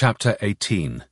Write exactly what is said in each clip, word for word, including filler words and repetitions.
Chapter eighteen.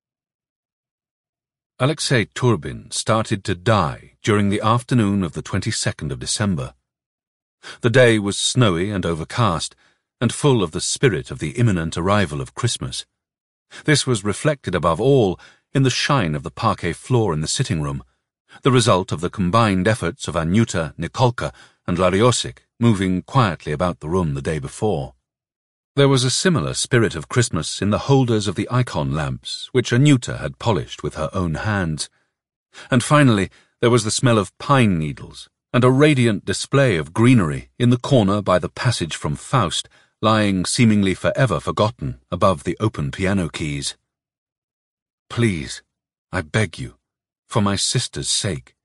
Alexei Turbin started to die during the afternoon of the twenty-second of December. The day was snowy and overcast, and full of the spirit of the imminent arrival of Christmas. This was reflected above all in the shine of the parquet floor in the sitting room, the result of the combined efforts of Anyuta, Nikolka, and Lariosik moving quietly about the room the day before. There was a similar spirit of Christmas in the holders of the icon lamps, which Anyuta had polished with her own hands. And finally, there was the smell of pine needles and a radiant display of greenery in the corner by the passage from Faust, lying seemingly forever forgotten above the open piano keys. "Please, I beg you, for my sister's sake."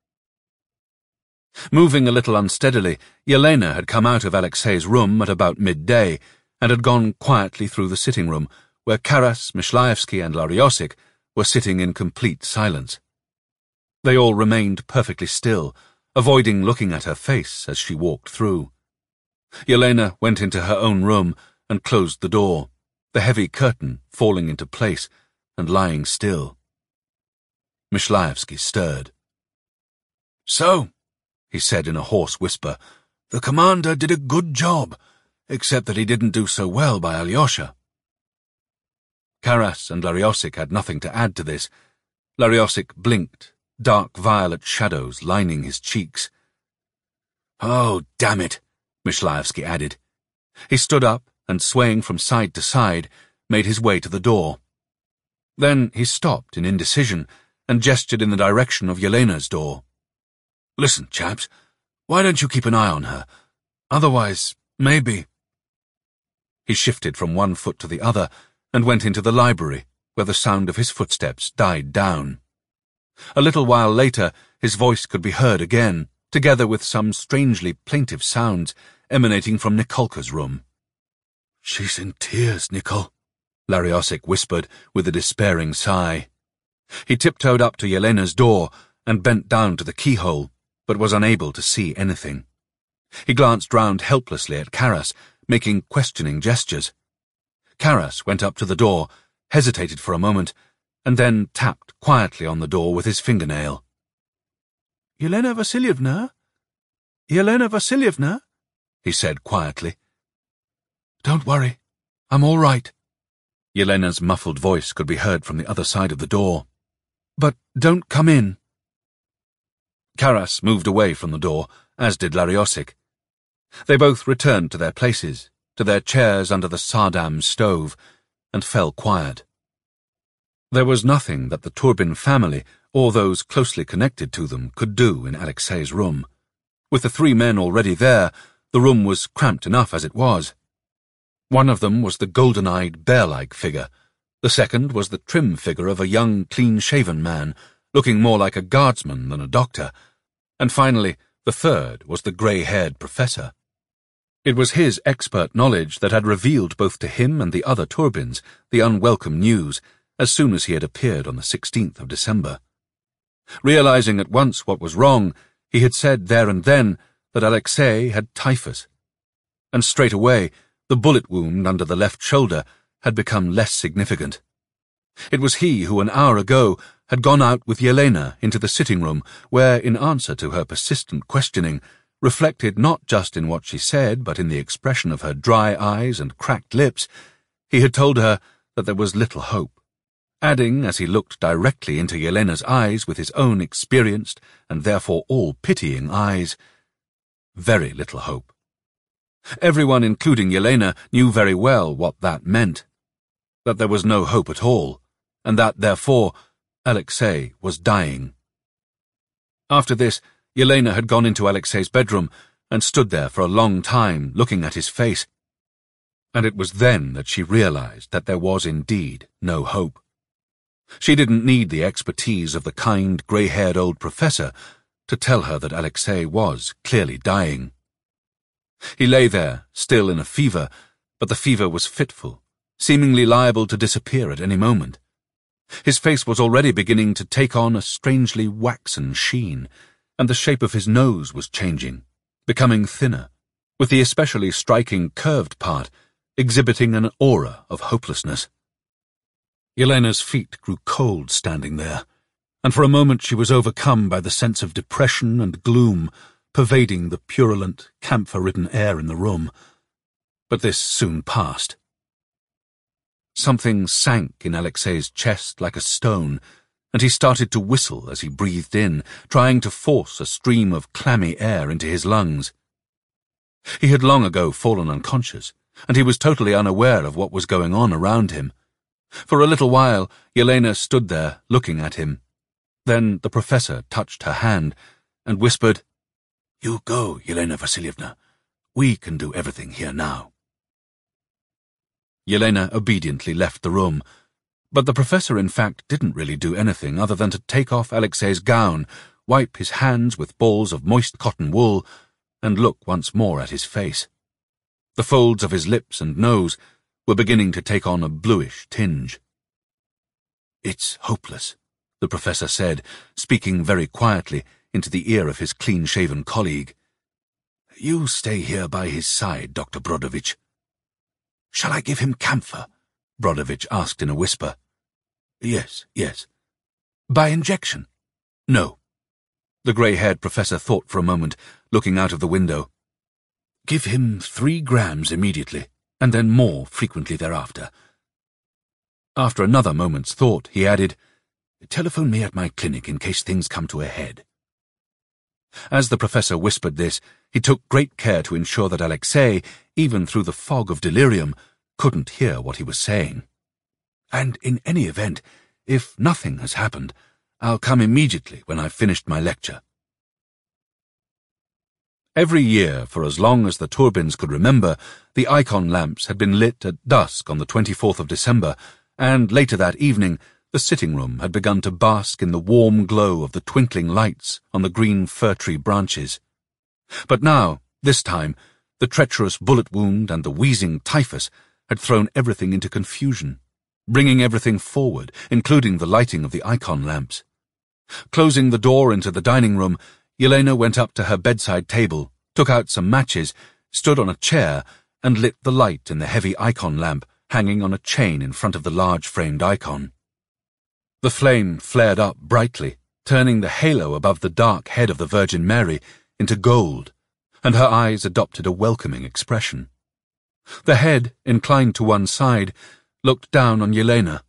Moving a little unsteadily, Yelena had come out of Alexei's room at about midday, and had gone quietly through the sitting room, where Karas, Mishlaevsky, and Lariosik were sitting in complete silence. They all remained perfectly still, avoiding looking at her face as she walked through. Yelena went into her own room and closed the door, the heavy curtain falling into place and lying still. Mishlaevsky stirred. "So," he said in a hoarse whisper, "the commander did a good job, except that he didn't do so well by Alyosha." Karas and Lariosik had nothing to add to this. Lariosik blinked, dark violet shadows lining his cheeks. "Oh, damn it," Mishlaevsky added. He stood up and, swaying from side to side, made his way to the door. Then he stopped in indecision and gestured in the direction of Yelena's door. "Listen, chaps, why don't you keep an eye on her? Otherwise, maybe—" He shifted from one foot to the other and went into the library, where the sound of his footsteps died down. A little while later, his voice could be heard again, together with some strangely plaintive sounds emanating from Nikolka's room. "She's in tears, Nikol," Lariosik whispered with a despairing sigh. He tiptoed up to Yelena's door and bent down to the keyhole, but was unable to see anything. He glanced round helplessly at Karas, making questioning gestures. Karas went up to the door, hesitated for a moment, and then tapped quietly on the door with his fingernail. "Yelena Vasilievna? Yelena Vasilievna?" he said quietly. "Don't worry, I'm all right." Yelena's muffled voice could be heard from the other side of the door. "But don't come in." Karas moved away from the door, as did Lariosik. They both returned to their places, to their chairs under the Sardam stove, and fell quiet. There was nothing that the Turbin family, or those closely connected to them, could do in Alexei's room. With the three men already there, the room was cramped enough as it was. One of them was the golden-eyed, bear-like figure. The second was the trim figure of a young, clean-shaven man, looking more like a guardsman than a doctor. And finally, the third was the grey-haired professor. It was his expert knowledge that had revealed both to him and the other Turbins the unwelcome news as soon as he had appeared on the sixteenth of December. Realizing at once what was wrong, he had said there and then that Alexei had typhus. And straight away, the bullet wound under the left shoulder had become less significant. It was he who an hour ago had gone out with Yelena into the sitting room where, in answer to her persistent questioning, reflected not just in what she said but in the expression of her dry eyes and cracked lips, he had told her that there was little hope, adding, as he looked directly into Yelena's eyes with his own experienced and therefore all-pitying eyes, very little hope. Everyone, including Yelena, knew very well what that meant, that there was no hope at all, and that, therefore, Alexei was dying. After this, Yelena had gone into Alexei's bedroom and stood there for a long time looking at his face, and it was then that she realized that there was indeed no hope. She didn't need the expertise of the kind, grey-haired old professor to tell her that Alexei was clearly dying. He lay there, still in a fever, but the fever was fitful, seemingly liable to disappear at any moment. His face was already beginning to take on a strangely waxen sheen, and the shape of his nose was changing, becoming thinner, with the especially striking curved part exhibiting an aura of hopelessness. Yelena's feet grew cold standing there, and for a moment she was overcome by the sense of depression and gloom pervading the purulent, camphor-ridden air in the room. But this soon passed. Something sank in Alexei's chest like a stone, and he started to whistle as he breathed in, trying to force a stream of clammy air into his lungs. He had long ago fallen unconscious, and he was totally unaware of what was going on around him. For a little while, Yelena stood there, looking at him. Then the professor touched her hand and whispered, "You go, Yelena Vasilievna. We can do everything here now." Yelena obediently left the room, but the professor in fact didn't really do anything other than to take off Alexei's gown, wipe his hands with balls of moist cotton wool, and look once more at his face. The folds of his lips and nose were beginning to take on a bluish tinge. "It's hopeless," the professor said, speaking very quietly into the ear of his clean-shaven colleague. "You stay here by his side, Doctor Brodovich." "Shall I give him camphor?" Brodovich asked in a whisper. "Yes, yes." "By injection?" "No." The grey-haired professor thought for a moment, looking out of the window. "Give him three grams immediately, and then more frequently thereafter." After another moment's thought, he added, "Telephone me at my clinic in case things come to a head." As the professor whispered this, he took great care to ensure that Alexei, even through the fog of delirium, couldn't hear what he was saying. "And in any event, if nothing has happened, I'll come immediately when I've finished my lecture." Every year, for as long as the Turbins could remember, the icon lamps had been lit at dusk on the twenty-fourth of December, and later that evening the sitting room had begun to bask in the warm glow of the twinkling lights on the green fir-tree branches. But now, this time, the treacherous bullet wound and the wheezing typhus had thrown everything into confusion, bringing everything forward, including the lighting of the icon lamps. Closing the door into the dining room, Yelena went up to her bedside table, took out some matches, stood on a chair, and lit the light in the heavy icon lamp hanging on a chain in front of the large-framed icon. The flame flared up brightly, turning the halo above the dark head of the Virgin Mary into gold, and her eyes adopted a welcoming expression. The head, inclined to one side, looked down on Yelena.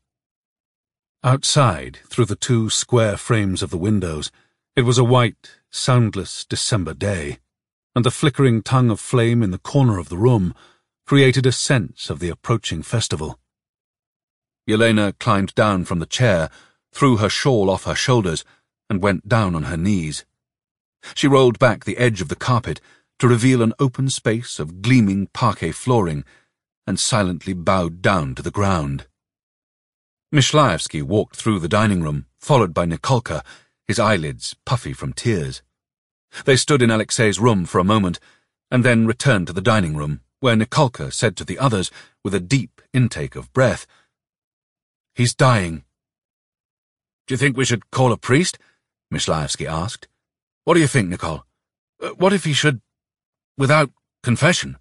Outside, through the two square frames of the windows, it was a white, soundless December day, and the flickering tongue of flame in the corner of the room created a sense of the approaching festival. Yelena climbed down from the chair, threw her shawl off her shoulders, and went down on her knees. She rolled back the edge of the carpet to reveal an open space of gleaming parquet flooring, and silently bowed down to the ground. Myshlaevsky walked through the dining room, followed by Nikolka, his eyelids puffy from tears. They stood in Alexei's room for a moment, and then returned to the dining room, where Nikolka said to the others, with a deep intake of breath, "He's dying." "Do you think we should call a priest?" Myshlaevsky asked. "What do you think, Nikol? What if he should... without confession?"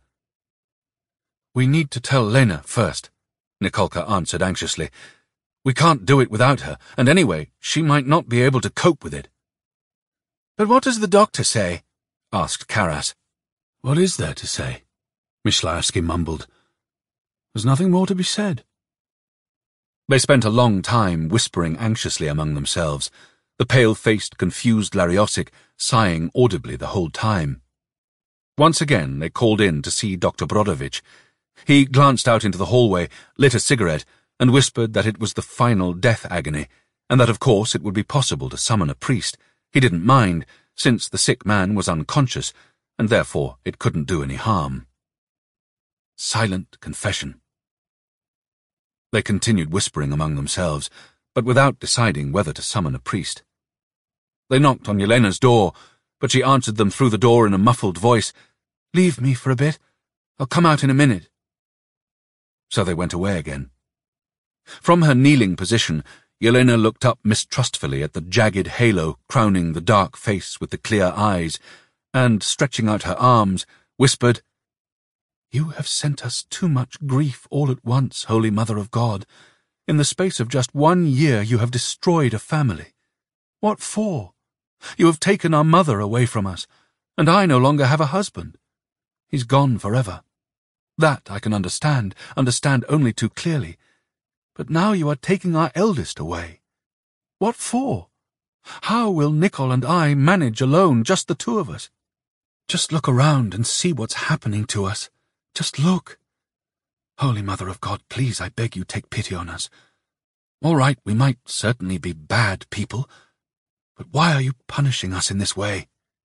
"We need to tell Lena first," Nikolka answered anxiously. "We can't do it without her, and anyway, she might not be able to cope with it." "But what does the doctor say?" asked Karas. "What is there to say?" Myshlaevsky mumbled. "There's nothing more to be said." They spent a long time whispering anxiously among themselves, the pale-faced, confused Lariosik sighing audibly the whole time. Once again they called in to see Doctor Brodovich. He glanced out into the hallway, lit a cigarette, and whispered that it was the final death agony, and that of course it would be possible to summon a priest. He didn't mind, since the sick man was unconscious, and therefore it couldn't do any harm. Silent confession. They continued whispering among themselves, but without deciding whether to summon a priest. They knocked on Yelena's door, but she answered them through the door in a muffled voice. "Leave me for a bit. I'll come out in a minute." So they went away again. From her kneeling position, Yelena looked up mistrustfully at the jagged halo crowning the dark face with the clear eyes, and, stretching out her arms, whispered, "You have sent us too much grief all at once, Holy Mother of God. In the space of just one year you have destroyed a family. What for? You have taken our mother away from us, and I no longer have a husband. He's gone forever. That I can understand, understand only too clearly. But now you are taking our eldest away. What for? How will Nicol and I manage alone, just the two of us? Just look around and see what's happening to us. Just look. Holy Mother of God, please, I beg you, take pity on us. All right, we might certainly be bad people, but why are you punishing us in this way?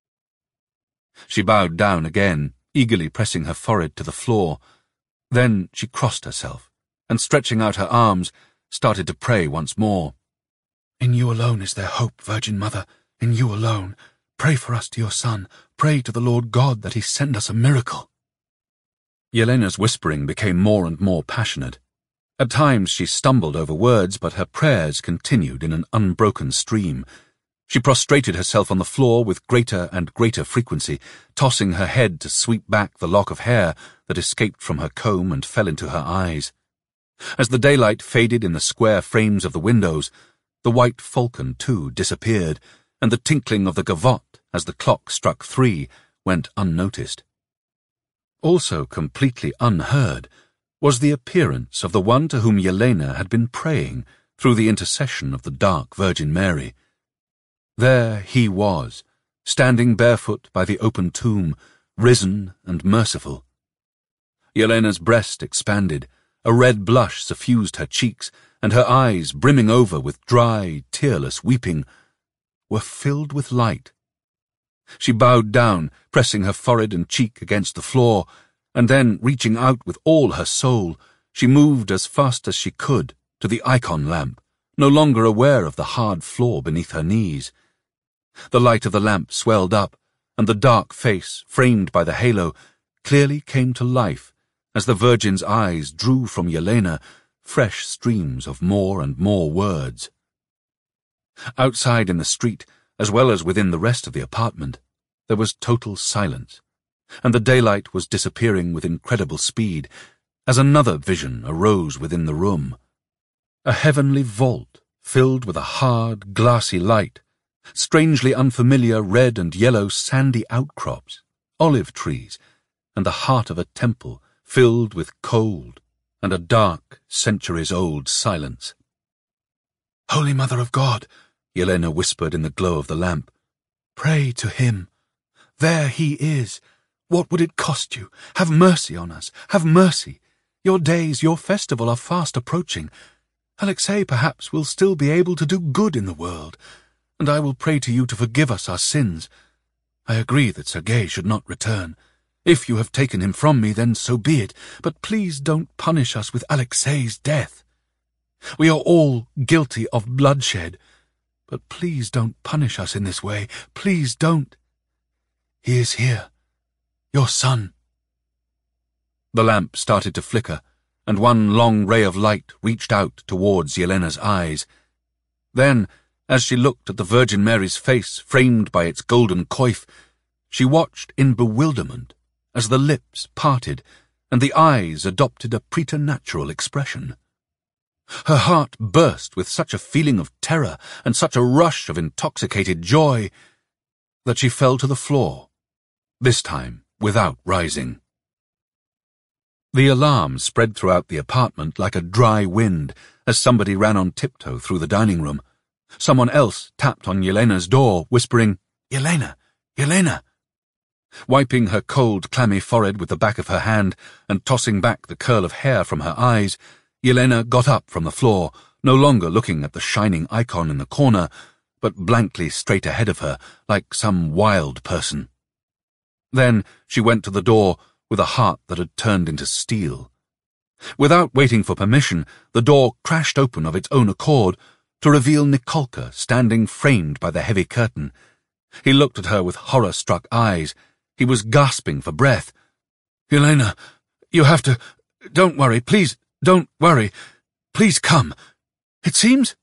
She bowed down again, eagerly pressing her forehead to the floor. Then she crossed herself, and stretching out her arms, started to pray once more. In you alone is there hope, Virgin Mother, in you alone. Pray for us to your Son. Pray to the Lord God that he send us a miracle. Yelena's whispering became more and more passionate. At times she stumbled over words, but her prayers continued in an unbroken stream. She prostrated herself on the floor with greater and greater frequency, tossing her head to sweep back the lock of hair that escaped from her comb and fell into her eyes. As the daylight faded in the square frames of the windows, the white falcon, too, disappeared, and the tinkling of the gavotte, as the clock struck three, went unnoticed. Also completely unheard was the appearance of the one to whom Yelena had been praying through the intercession of the dark Virgin Mary. There he was, standing barefoot by the open tomb, risen and merciful. Yelena's breast expanded, a red blush suffused her cheeks, and her eyes, brimming over with dry, tearless weeping, were filled with light. She bowed down, pressing her forehead and cheek against the floor, and then, reaching out with all her soul, she moved as fast as she could to the icon lamp, no longer aware of the hard floor beneath her knees. The light of the lamp swelled up, and the dark face, framed by the halo, clearly came to life as the Virgin's eyes drew from Yelena fresh streams of more and more words. Outside in the street, as well as within the rest of the apartment, there was total silence, and the daylight was disappearing with incredible speed as another vision arose within the room. A heavenly vault filled with a hard, glassy light, strangely unfamiliar red and yellow sandy outcrops, olive trees, and the heart of a temple filled with cold and a dark, centuries-old silence. Holy Mother of God, Yelena whispered in the glow of the lamp, pray to him. There he is. What would it cost you? Have mercy on us. Have mercy. Your days, your festival are fast approaching. Alexei perhaps will still be able to do good in the world, and I will pray to you to forgive us our sins. I agree that Sergei should not return. If you have taken him from me, then so be it, but please don't punish us with Alexei's death. We are all guilty of bloodshed, but please don't punish us in this way. Please don't. He is here. Your son. The lamp started to flicker, and one long ray of light reached out towards Yelena's eyes. Then, as she looked at the Virgin Mary's face framed by its golden coif, she watched in bewilderment as the lips parted and the eyes adopted a preternatural expression. Her heart burst with such a feeling of terror and such a rush of intoxicated joy that she fell to the floor, this time without rising. The alarm spread throughout the apartment like a dry wind as somebody ran on tiptoe through the dining room. Someone else tapped on Yelena's door, whispering, Yelena! Yelena! Wiping her cold, clammy forehead with the back of her hand and tossing back the curl of hair from her eyes, Yelena got up from the floor, no longer looking at the shining icon in the corner, but blankly straight ahead of her, like some wild person. Then she went to the door with a heart that had turned into steel. Without waiting for permission, the door crashed open of its own accord to reveal Nikolka standing framed by the heavy curtain. He looked at her with horror-struck eyes. He was gasping for breath. Yelena, you have to... Don't worry, please, don't worry. Please come. It seems...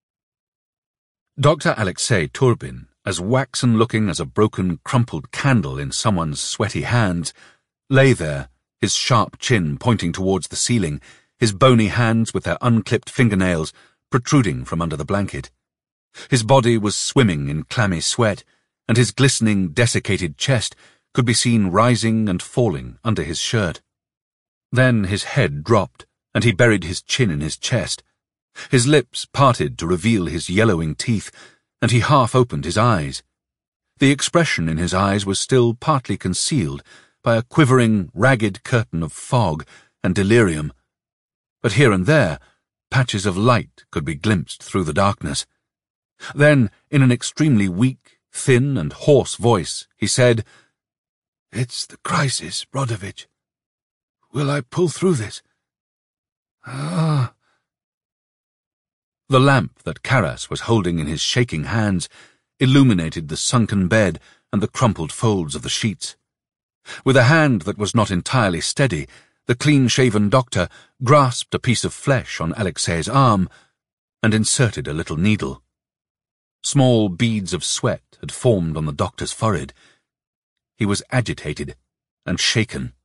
Doctor Alexei Turbin, as waxen-looking as a broken, crumpled candle in someone's sweaty hands, lay there, his sharp chin pointing towards the ceiling, his bony hands with their unclipped fingernails protruding from under the blanket. His body was swimming in clammy sweat, and his glistening, desiccated chest could be seen rising and falling under his shirt. Then his head dropped, and he buried his chin in his chest. His lips parted to reveal his yellowing teeth, and he half opened his eyes. The expression in his eyes was still partly concealed by a quivering, ragged curtain of fog and delirium, but here and there patches of light could be glimpsed through the darkness. Then, in an extremely weak, thin and hoarse voice, he said, "It's the crisis, Brodovitch. Will I pull through this? Ah." The lamp that Karas was holding in his shaking hands illuminated the sunken bed and the crumpled folds of the sheets. With a hand that was not entirely steady, the clean-shaven doctor grasped a piece of flesh on Alexei's arm and inserted a little needle. Small beads of sweat had formed on the doctor's forehead. He was agitated and shaken.